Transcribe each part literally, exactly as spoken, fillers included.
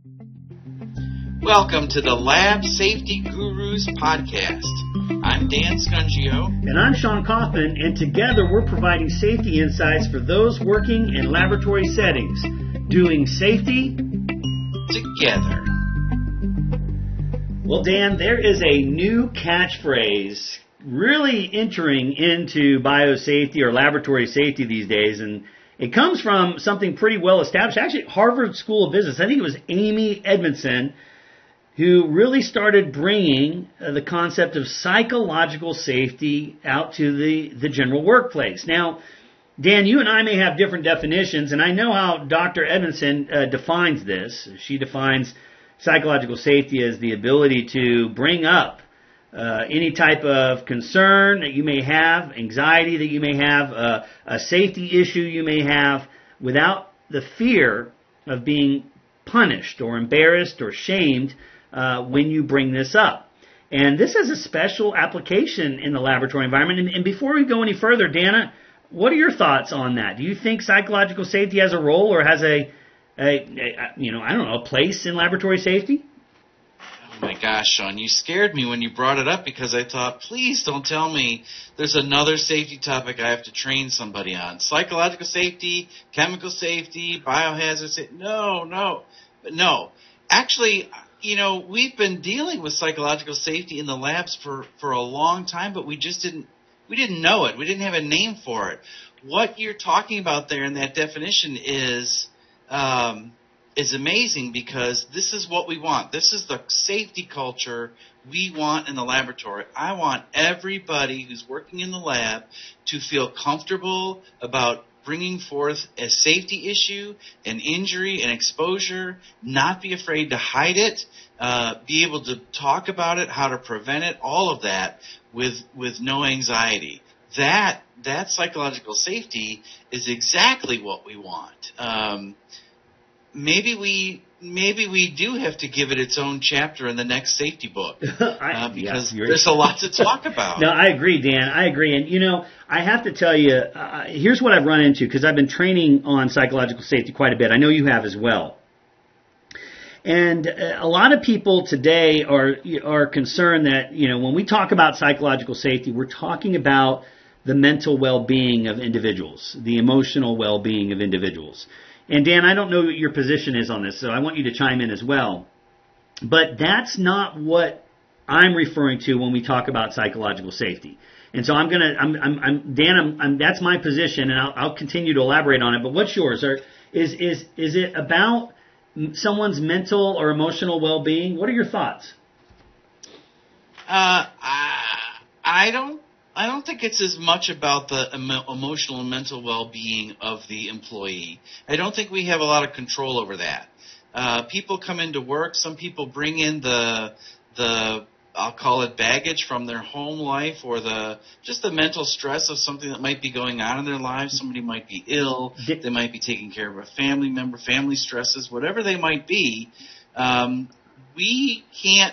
Welcome to the Lab Safety Gurus podcast. I'm Dan Scungio. And I'm Sean Kaufman, and together we're providing safety insights for those working in laboratory settings, doing safety together. Well, Dan, there is a new catchphrase really entering into biosafety or laboratory safety these days, and it comes from something pretty well established. Actually, Harvard School of Business, I think it was Amy Edmondson, who really started bringing uh, the concept of psychological safety out to the, the general workplace. Now, Dan, you and I may have different definitions, and I know how Doctor Edmondson uh, defines this. She defines psychological safety as the ability to bring up uh, any type of concern that you may have, anxiety that you may have, uh, a safety issue you may have, without the fear of being punished or embarrassed or shamed Uh, when you bring this up. And this has a special application in the laboratory environment. And, and before we go any further, Dana, what are your thoughts on that? Do you think psychological safety has a role or has a, a, a you know, I don't know, a place in laboratory safety? Oh my gosh, Sean, you scared me when you brought it up because I thought, please don't tell me there's another safety topic I have to train somebody on. Psychological safety, chemical safety, biohazard safety. No, no, no. Actually, you know, we've been dealing with psychological safety in the labs for, for a long time, but we just didn't we didn't know it. We didn't have a name for it. What you're talking about there in that definition is um, is amazing because this is what we want. This is the safety culture we want in the laboratory. I want everybody who's working in the lab to feel comfortable about bringing forth a safety issue, an injury, an exposure, not be afraid to hide it, uh, be able to talk about it, how to prevent it, all of that with with no anxiety. That that psychological safety is exactly what we want. Um, maybe we maybe we do have to give it its own chapter in the next safety book uh, because yeah, there's a lot to talk about. No, I agree, Dan. I agree. And, you know, I have to tell you, uh, here's what I've run into because I've been training on psychological safety quite a bit. I know you have as well. And uh, a lot of people today are are concerned that, you know, when we talk about psychological safety, we're talking about the mental well-being of individuals, the emotional well-being of individuals. And Dan, I don't know what your position is on this, so I want you to chime in as well. But that's not what I'm referring to when we talk about psychological safety. And so I'm gonna, I'm, I'm, I'm Dan, I'm, I'm, that's my position, and I'll, I'll continue to elaborate on it. But what's yours? Or is is is it about someone's mental or emotional well-being? What are your thoughts? Uh, I, I don't. I don't think it's as much about the emo- emotional and mental well-being of the employee. I don't think we have a lot of control over that. Uh, people come into work. Some people bring in the the I'll call it baggage from their home life or the just the mental stress of something that might be going on in their lives. Somebody might be ill. They might be taking care of a family member, family stresses, whatever they might be. Um, we can't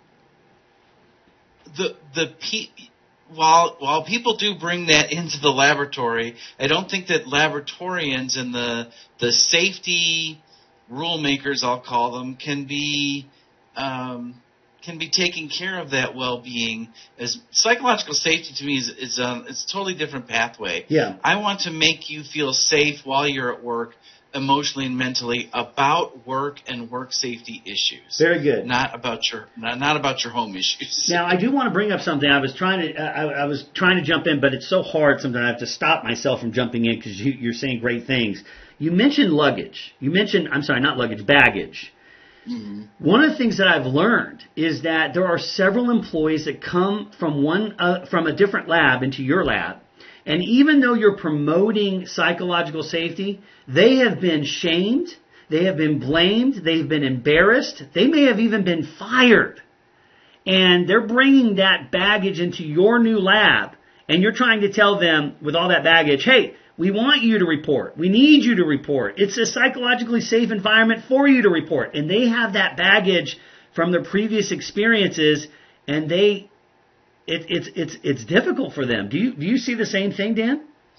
the the pe- While while people do bring that into the laboratory, I don't think that laboratorians and the the safety rule makers, I'll call them, can be um, can be taking care of that well-being. As psychological safety to me is is a, it's a totally different pathway. Yeah. I want to make you feel safe while you're at work, emotionally and mentally, about work and work safety issues. Very good. Not about your not, not about your home issues. Now, I do want to bring up something. I was trying to I, I was trying to jump in, but it's so hard sometimes I have to stop myself from jumping in because you, you're saying great things. You mentioned luggage. You mentioned I'm sorry, not luggage, baggage. Mm-hmm. One of the things that I've learned is that there are several employees that come from one uh, from a different lab into your lab. And even though you're promoting psychological safety, they have been shamed, they have been blamed, they've been embarrassed, they may have even been fired. And they're bringing that baggage into your new lab, and you're trying to tell them with all that baggage, hey, we want you to report. We need you to report. It's a psychologically safe environment for you to report. And they have that baggage from their previous experiences, and they... It, it's it's it's difficult for them. Do you do you see the same thing, Dan?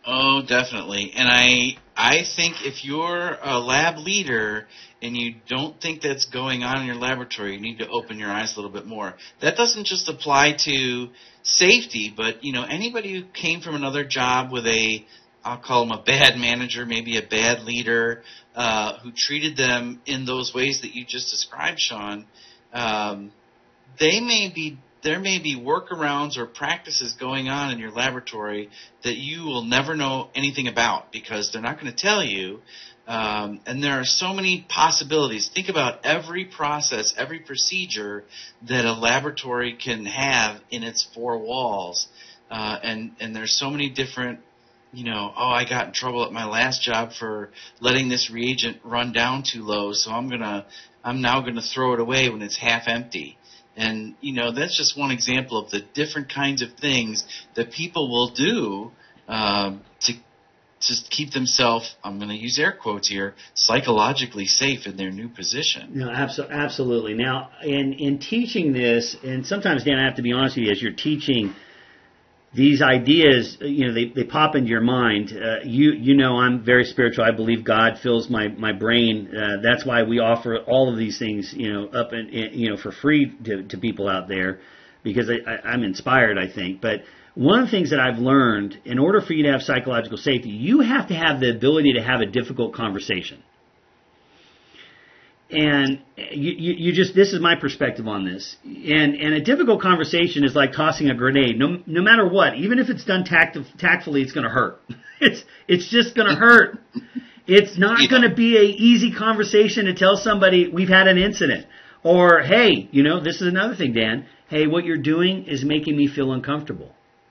Oh, definitely. And I I think if you're a lab leader and you don't think that's going on in your laboratory, you need to open your eyes a little bit more. That doesn't just apply to safety, but you know, anybody who came from another job with a, I'll call them a bad manager, maybe a bad leader, uh, who treated them in those ways that you just described, Sean, um, they may be there may be workarounds or practices going on in your laboratory that you will never know anything about because they're not going to tell you. Um, and there are so many possibilities. Think about every process, every procedure that a laboratory can have in its four walls. Uh, and, and there's so many different, you know, oh, I got in trouble at my last job for letting this reagent run down too low, so I'm gonna, I'm now going to throw it away when it's half empty. And, you know, that's just one example of the different kinds of things that people will do um, to to keep themselves, I'm going to use air quotes here, psychologically safe in their new position. No, abso- absolutely. Now, in, in teaching this, and sometimes, Dan, I have to be honest with you, as you're teaching these ideas, you know, they, they pop into your mind. Uh, you you know, I'm very spiritual. I believe God fills my my brain. Uh, that's why we offer all of these things, you know, up and you know for free to, to people out there, because I, I, I'm inspired, I think. But one of the things that I've learned, in order for you to have psychological safety, you have to have the ability to have a difficult conversation. And you, you, you just, this is my perspective on this. And, and a difficult conversation is like tossing a grenade. No, no matter what, even if it's done tact, tactfully, it's going to hurt. It's, it's just going to hurt. It's not yeah. going to be a easy conversation to tell somebody we've had an incident. Or, hey, you know, this is another thing, Dan. Hey, what you're doing is making me feel uncomfortable.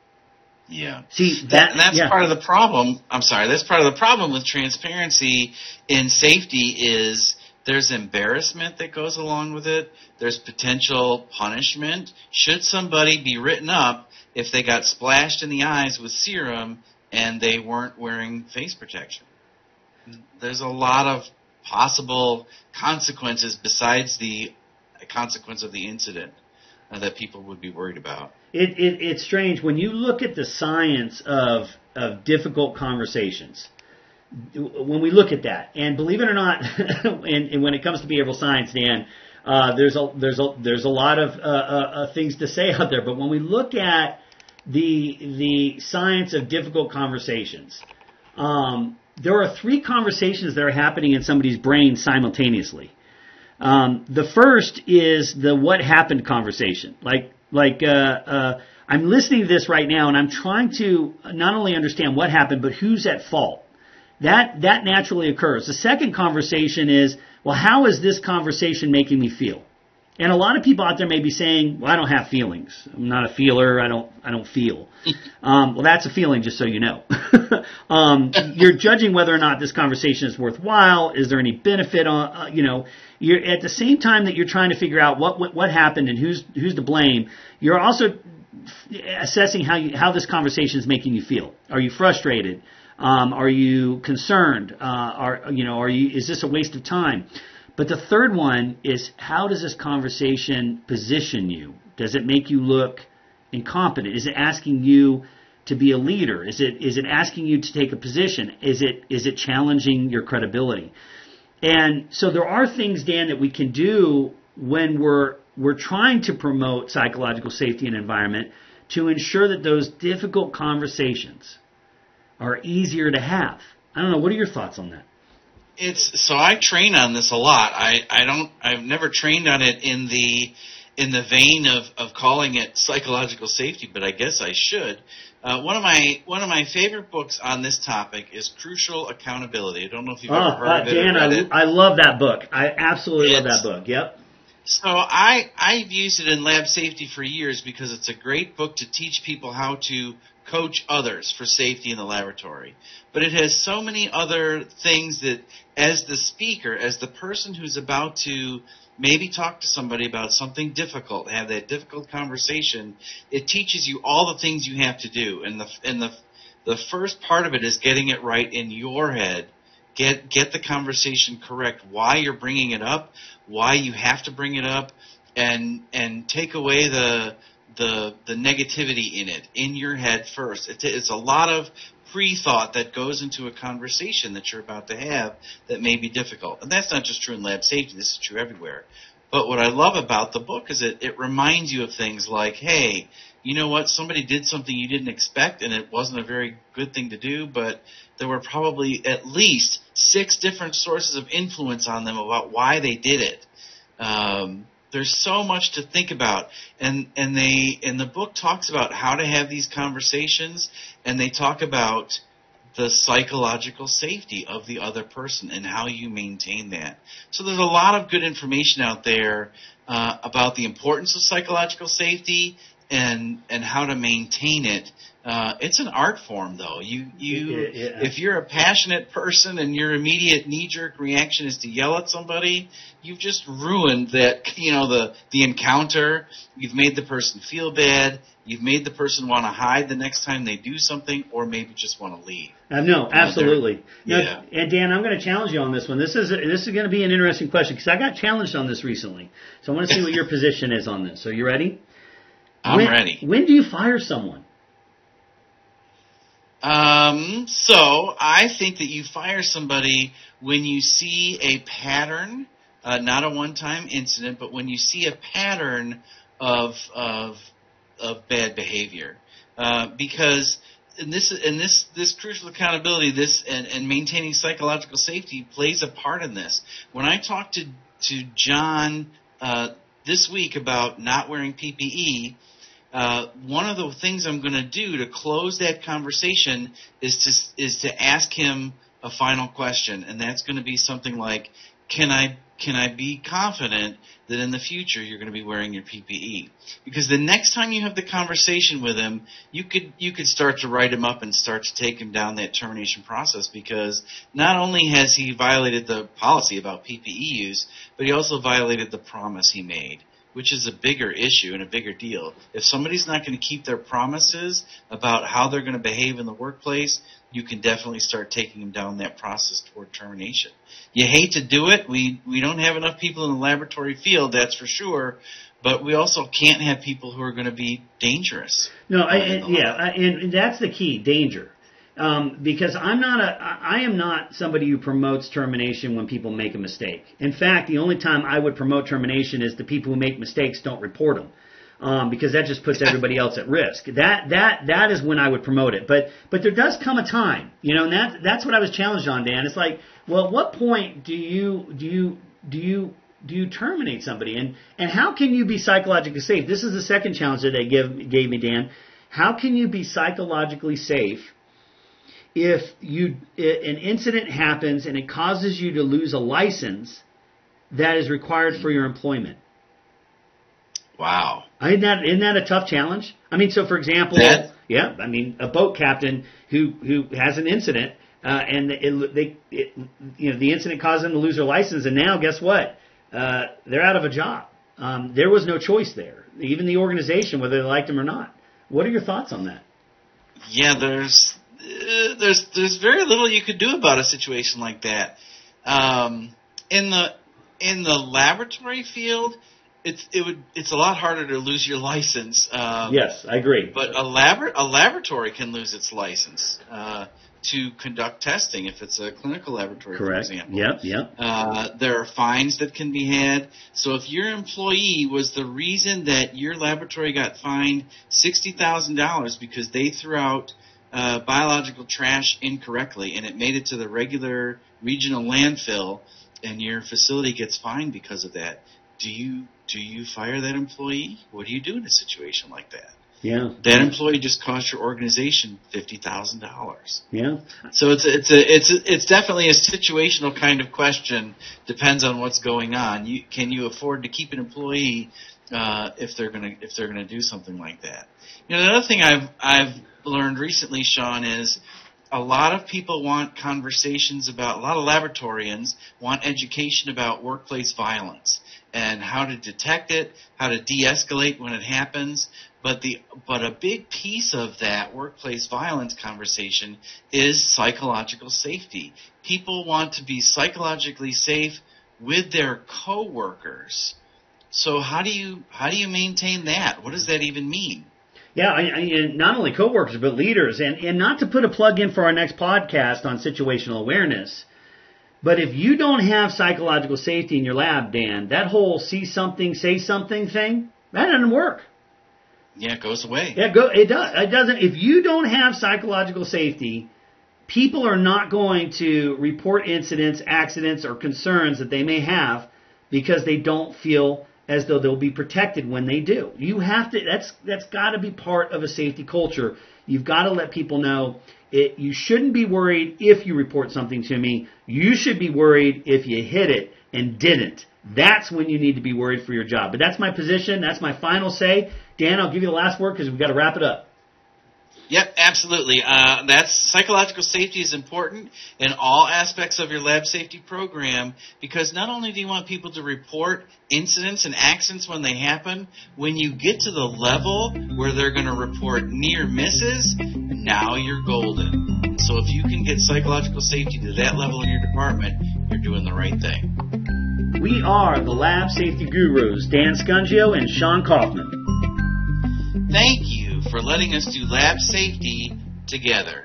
Yeah. See, that, that that's yeah. part of the problem. I'm sorry. That's part of the problem with transparency in safety is there's embarrassment that goes along with it. There's potential punishment. Should somebody be written up if they got splashed in the eyes with serum and they weren't wearing face protection? There's a lot of possible consequences besides the consequence of the incident uh, that people would be worried about. It, it, it's strange. When you look at the science of, of difficult conversations, when we look at that, and believe it or not, and, and when it comes to behavioral science, Dan, uh, there's a there's a there's a lot of uh, uh, things to say out there. But when we look at the the science of difficult conversations, um, there are three conversations that are happening in somebody's brain simultaneously. Um, the first is the what happened conversation. Like like uh, uh, I'm listening to this right now, and I'm trying to not only understand what happened, but who's at fault. That that naturally occurs. The second conversation is, well, how is this conversation making me feel? And a lot of people out there may be saying, well, I don't have feelings. I'm not a feeler. I don't I don't feel. um, well, that's a feeling, just so you know. um, you're judging whether or not this conversation is worthwhile. Is there any benefit on, uh, you know, you're at the same time that you're trying to figure out what what, what happened and who's who's to blame, you're also assessing how you, how this conversation is making you feel. Are you frustrated? Um, are you concerned? Uh, are you know? Are you? Is this a waste of time? But the third one is, how does this conversation position you? Does it make you look incompetent? Is it asking you to be a leader? Is it is it asking you to take a position? Is it is it challenging your credibility? And so there are things, Dan, that we can do when we're we're trying to promote psychological safety and environment to ensure that those difficult conversations are easier to have. I don't know. What are your thoughts on that? It's so I train on this a lot. I, I don't. I've never trained on it in the in the vein of, of calling it psychological safety, but I guess I should. Uh, one of my one of my favorite books on this topic is Crucial Accountability. I don't know if you've oh, ever heard uh, of it. Dan, or read I, it. I love that book. I absolutely it's, love that book. Yep. So I I've used it in lab safety for years because it's a great book to teach people how to coach others for safety in the laboratory. But it has so many other things that, as the speaker, as the person who's about to maybe talk to somebody about something difficult, have that difficult conversation, it teaches you all the things you have to do. And the and the the first part of it is getting it right in your head. Get get the conversation correct, why you're bringing it up, why you have to bring it up, and and take away the the the negativity in it, in your head first. It's, it's a lot of pre-thought that goes into a conversation that you're about to have that may be difficult. And that's not just true in lab safety. This is true everywhere. But what I love about the book is that it reminds you of things like, hey, you know what, somebody did something you didn't expect, and it wasn't a very good thing to do, but there were probably at least six different sources of influence on them about why they did it. Um, there's so much to think about, and and they and the book talks about how to have these conversations, and they talk about the psychological safety of the other person and how you maintain that. So there's a lot of good information out there uh, about the importance of psychological safety and and how to maintain it. Uh, it's an art form, though. You you Yeah, yeah. if you're a passionate person and your immediate knee-jerk reaction is to yell at somebody, you've just ruined that. You know the the encounter. You've made the person feel bad. You've made the person want to hide the next time they do something, or maybe just want to leave. Uh, no, absolutely. Now, yeah. And Dan, I'm going to challenge you on this one. This is a, this is going to be an interesting question because I got challenged on this recently. So I want to see what your position is on this. So you ready? I'm when, ready. When do you fire someone? Um, so I think that you fire somebody when you see a pattern, uh, not a one-time incident, but when you see a pattern of of of bad behavior, uh, because in this in this this crucial accountability, this and, and maintaining psychological safety plays a part in this. When I talked to to John uh, this week about not wearing P P E. Uh, one of the things I'm going to do to close that conversation is to is to ask him a final question, and that's going to be something like, "Can I can I be confident that in the future you're going to be wearing your P P E?" Because the next time you have the conversation with him, you could you could start to write him up and start to take him down that termination process. Because not only has he violated the policy about P P E use, but he also violated the promise he made, which is a bigger issue and a bigger deal. If somebody's not going to keep their promises about how they're going to behave in the workplace, you can definitely start taking them down that process toward termination. You hate to do it. We we don't have enough people in the laboratory field, that's for sure, but we also can't have people who are going to be dangerous. No, I, and, yeah, I, and that's the key, danger. Um, because I'm not a, I am not somebody who promotes termination when people make a mistake. In fact, the only time I would promote termination is the people who make mistakes don't report them, um, because that just puts everybody else at risk. That that that is when I would promote it. But but there does come a time, you know, and that that's what I was challenged on, Dan. It's like, well, at what point do you do you do you do you terminate somebody, and and how can you be psychologically safe? This is the second challenge that they give gave me, Dan. How can you be psychologically safe if you an incident happens and it causes you to lose a license that is required for your employment? Wow. Isn't that, isn't that a tough challenge? I mean, so for example, That, yeah, I mean, a boat captain who who has an incident uh, and it, they it, you know the incident caused them to lose their license, and now guess what? Uh, they're out of a job. Um, there was no choice there, even the organization, whether they liked them or not. What are your thoughts on that? Yeah, there's. Uh, there's there's very little you could do about a situation like that. Um, in the in the laboratory field, it's it would it's a lot harder to lose your license. Um, Yes, I agree. But a labor a laboratory can lose its license uh, to conduct testing if it's a clinical laboratory, Correct. for example. Yep, yep. Uh, there are fines that can be had. So if your employee was the reason that your laboratory got fined sixty thousand dollars because they threw out Uh, biological trash incorrectly, and it made it to the regular regional landfill, and your facility gets fined because of that, do you do you fire that employee? What do you do in a situation like that? Yeah. That employee just cost your organization fifty thousand dollars. Yeah. So it's a, it's a, it's a, it's definitely a situational kind of question. Depends on what's going on. You, can you afford to keep an employee uh, if they're gonna if they're gonna do something like that? You know, another thing I've I've learned recently, Sean, is a lot of people want conversations about, a lot of laboratorians want education about workplace violence and how to detect it, how to de-escalate when it happens. But the but a big piece of that workplace violence conversation is psychological safety. People want to be psychologically safe with their coworkers. So how do you how do you maintain that? What does that even mean? Yeah, I, I, and not only coworkers, but leaders. And, and not to put a plug in for our next podcast on situational awareness, but if you don't have psychological safety in your lab, Dan, that whole see something, say something thing, that doesn't work. Yeah, it goes away. Yeah, go, it does. It doesn't. If you don't have psychological safety, people are not going to report incidents, accidents, or concerns that they may have because they don't feel as though they'll be protected when they do. You have to. That's that's got to be part of a safety culture. You've got to let people know it. You shouldn't be worried if you report something to me. You should be worried if you hit it and didn't. That's when you need to be worried for your job. But that's my position. That's my final say. Dan, I'll give you the last word because we've got to wrap it up. Yep, absolutely. Uh, that's psychological safety is important in all aspects of your lab safety program because not only do you want people to report incidents and accidents when they happen, when you get to the level where they're going to report near misses, now you're golden. So if you can get psychological safety to that level in your department, you're doing the right thing. We are the Lab Safety Gurus, Dan Scungio and Sean Kaufman. Thank you for letting us do lab safety together.